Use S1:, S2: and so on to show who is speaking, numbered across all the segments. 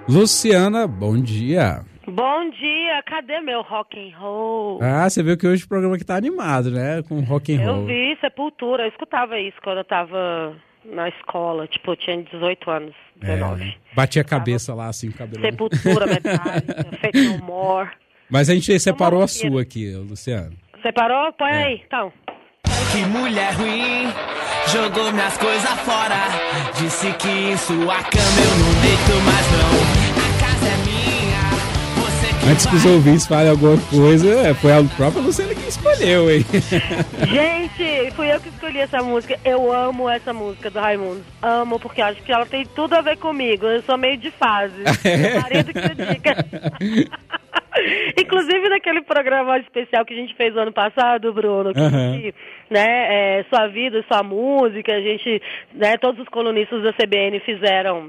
S1: Luciana, bom dia.
S2: Bom dia, cadê meu rock and roll?
S1: Ah, você viu que hoje o programa aqui tá animado, né? Com rock and roll.
S2: Eu vi Sepultura, eu escutava isso quando eu tava na escola, tipo, eu tinha 18 anos, 19.
S1: Bati a cabeça lá, assim, o cabelo.
S2: Sepultura, Metallica, Faith No More.
S1: Mas a gente separou a sua aqui, Luciano.
S2: Separou? Põe aí, então.
S3: Que mulher ruim, jogou minhas coisas fora. Disse que em sua cama eu não deito mais não. A casa é minha, você que
S1: Antes que os ouvintes falem alguma coisa, foi a própria Luciana que escolheu, hein?
S2: Gente, fui eu que escolhi essa música. Eu amo essa música do Raimundos. Amo, porque acho que ela tem tudo a ver comigo. Eu sou meio de fase. Meu marido que diga. Inclusive naquele programa especial que a gente fez ano passado, Bruno, que né, Sua Vida, Sua Música, a gente, né, todos os colunistas da CBN fizeram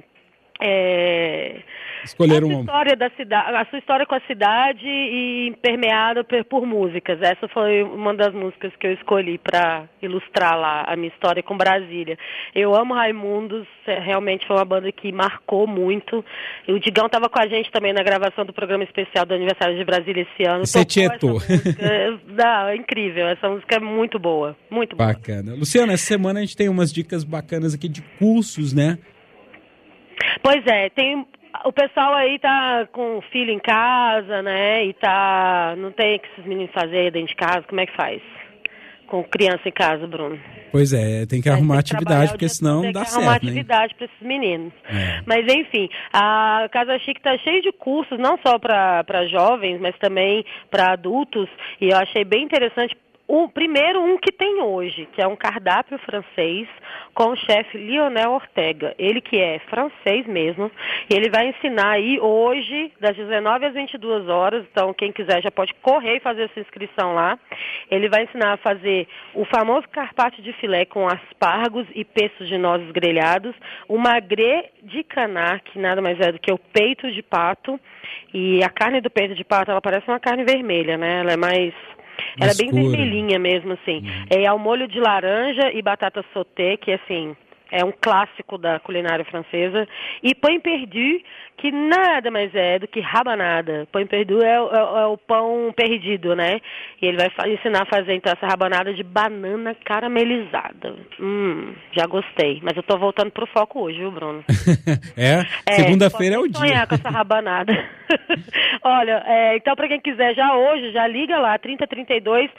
S1: escolheram
S2: a sua história com a cidade e permeada por músicas. Essa foi uma das músicas que eu escolhi para ilustrar lá a minha história com Brasília. Eu amo Raimundos, realmente foi uma banda que marcou muito. E o Digão estava com a gente também na gravação do programa especial do aniversário de Brasília esse ano.
S1: Você tietou.
S2: É incrível, essa música é muito boa, muito boa.
S1: Bacana. Luciana, essa semana a gente tem umas dicas bacanas aqui de cursos, né?
S2: Pois é, o pessoal aí tá com filho em casa, né, e não tem que esses meninos fazer dentro de casa, como é que faz? Com criança em casa, Bruno.
S1: Pois é, tem que arrumar atividade, porque senão não dá certo, né? Tem que arrumar
S2: atividade para esses meninos. Mas, enfim, a Casa Chique tá cheia de cursos, não só para jovens, mas também para adultos, e eu achei bem interessante. Primeiro, um que tem hoje, que é um cardápio francês com o chefe Lionel Ortega. Ele que é francês mesmo, e ele vai ensinar aí hoje, das 19 às 22 horas, então quem quiser já pode correr e fazer essa inscrição lá. Ele vai ensinar a fazer o famoso carpaccio de filé com aspargos e peços de nozes grelhados, o magret de canard, que nada mais é do que o peito de pato, e a carne do peito de pato, ela parece uma carne vermelha, né? Ela é bem vermelhinha mesmo, assim. É ao molho de laranja e batata sauté, que, assim, é um clássico da culinária francesa. E pain perdu, que nada mais é do que rabanada. Pain perdu é o pão perdido, né? E ele vai ensinar a fazer, então, essa rabanada de banana caramelizada. Já gostei. Mas eu tô voltando pro foco hoje, viu, Bruno?
S1: Segunda-feira é o dia.
S2: Sonhar com essa rabanada. Olha, então, para quem quiser já hoje, já liga lá, 3032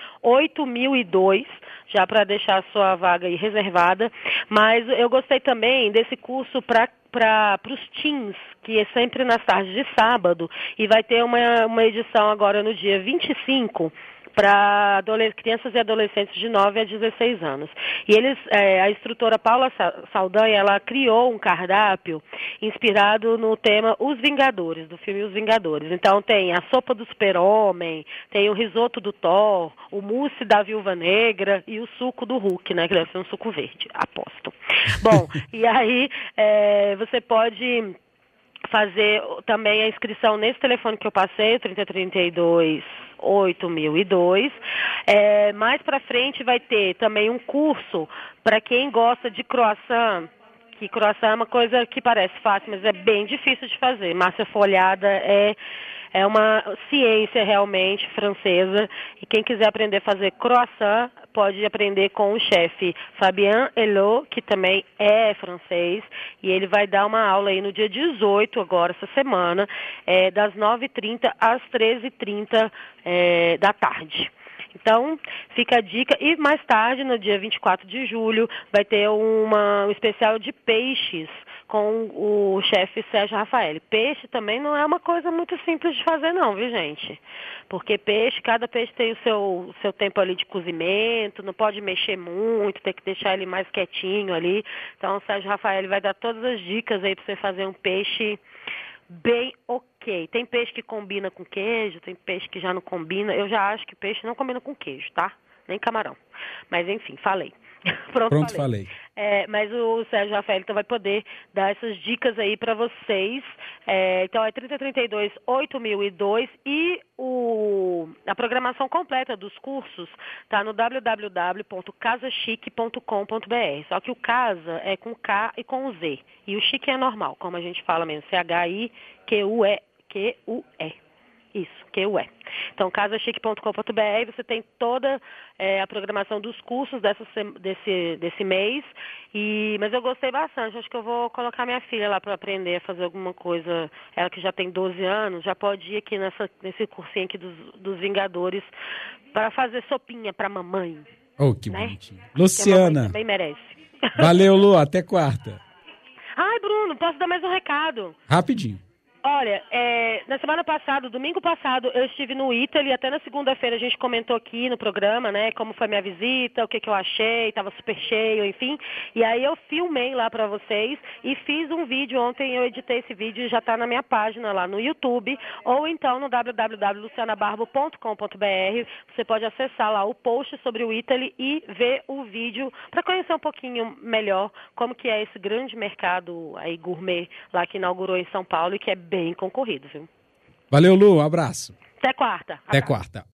S2: 8002, já para deixar a sua vaga aí reservada. Mas eu gostei também desse curso para os teens, que é sempre nas tardes de sábado, e vai ter uma edição agora no dia 25, para crianças e adolescentes de 9 a 16 anos. E a instrutora Paula Saldanha, ela criou um cardápio inspirado no tema Os Vingadores, do filme Os Vingadores. Então tem a sopa do super-homem, tem o risoto do Thor, o mousse da Viúva Negra e o suco do Hulk, né, que deve ser um suco verde, aposto. Bom, e aí você pode fazer também a inscrição nesse telefone que eu passei, o 3032 8002. Mais pra frente vai ter também um curso para quem gosta de croissant, que croissant é uma coisa que parece fácil, mas é bem difícil de fazer. Massa folhada é uma ciência realmente francesa, e quem quiser aprender a fazer croissant pode aprender com o chefe Fabien Helot, que também é francês, e ele vai dar uma aula aí no dia 18, agora, essa semana, das 9h30 às 13h30 da tarde. Então, fica a dica. E mais tarde, no dia 24 de julho, vai ter um especial de peixes com o chefe Sérgio Rafael. Peixe também não é uma coisa muito simples de fazer não, viu, gente? Porque cada peixe tem o seu tempo ali de cozimento, não pode mexer muito, tem que deixar ele mais quietinho ali. Então, o Sérgio Rafael vai dar todas as dicas aí para você fazer um peixe bem ok. Tem peixe que combina com queijo, tem peixe que já não combina. Eu já acho que peixe não combina com queijo, tá? Nem camarão. Mas, enfim, falei.
S1: Pronto, falei.
S2: Mas o Sérgio Rafael então vai poder dar essas dicas aí para vocês. Então é 3032-8002 e a programação completa dos cursos está no www.casachique.com.br. Só que o Casa é com K e com Z. E o Chique é normal, como a gente fala mesmo, CHIQUE. Isso, QUE. Então, casachique.com.br, você tem toda a programação dos cursos desse mês. Mas eu gostei bastante, acho que eu vou colocar minha filha lá para aprender a fazer alguma coisa. Ela que já tem 12 anos, já pode ir aqui nesse cursinho aqui dos Vingadores para fazer sopinha para mamãe.
S1: Oh, que bonitinho. Luciana.
S2: Também merece.
S1: Valeu, Lu, até quarta.
S2: Ai, Bruno, posso dar mais um recado?
S1: Rapidinho.
S2: Olha, na semana passada, domingo passado, eu estive no Italy, até na segunda-feira a gente comentou aqui no programa, né, como foi minha visita, o que eu achei, estava super cheio, enfim. E aí eu filmei lá para vocês e fiz um vídeo, ontem eu editei esse vídeo e já está na minha página lá no YouTube, ou então no www.lucianabarbo.com.br. Você pode acessar lá o post sobre o Italy e ver o vídeo para conhecer um pouquinho melhor como que é esse grande mercado aí gourmet lá que inaugurou em São Paulo e que é bem concorrido, viu?
S1: Valeu, Lu, um abraço.
S2: Até quarta.
S1: Até quarta.